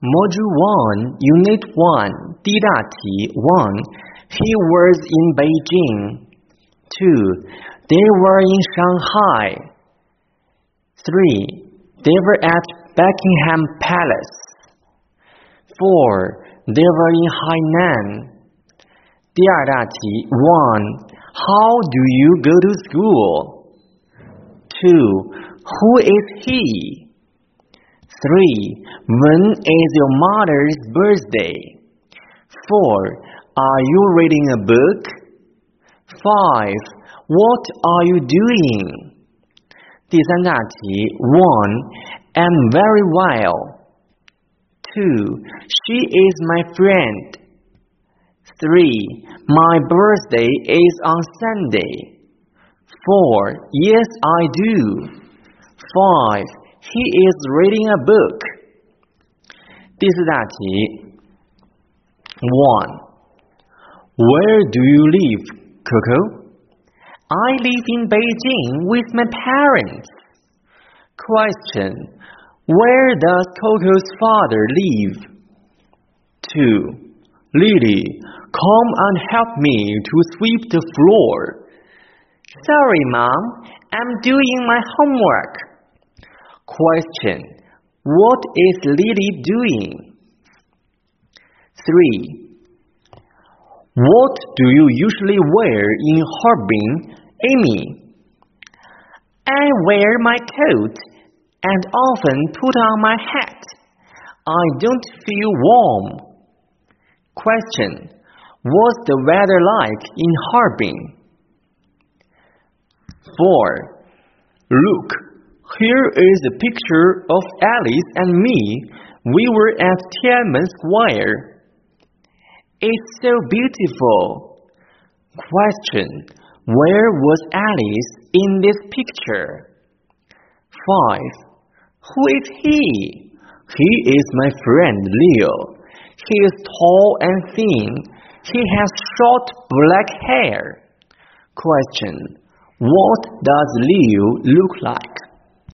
Module 1, Unit 1, 第一大题 1. He was in Beijing. 2. They were in Shanghai. 3. They were at Buckingham Palace. 4. They were in Hainan. 第二大题 1. How do you go to school? 2. Who is he? 3. When is your mother's birthday? 4. Are you reading a book? 5. What are you doing? 第三大题 1. I'm very well. 2. She is my friend. 3. My birthday is on Sunday. 4. Yes, I do. 5. He is reading a book. 第四大题 1. Where do you live, Coco? I live in Beijing with my parents. Question. Where does Coco's father live? 2. Lily, come and help me to sweep the floor. Sorry, Mom. I'm doing my homework. Question. What is Lily doing? 3. What do you usually wear in Harbin, Amy? I wear my coat and often put on my hat. I don't feel warm. Question. What's the weather like in Harbin? 4. Look, here is a picture of Alice and me. We were at Tiananmen Square. It's so beautiful. Question. Where was Alice in this picture? 5. Who is he? He is my friend Leo. He is tall and thin. He has short black hair. Question. What does Leo look like?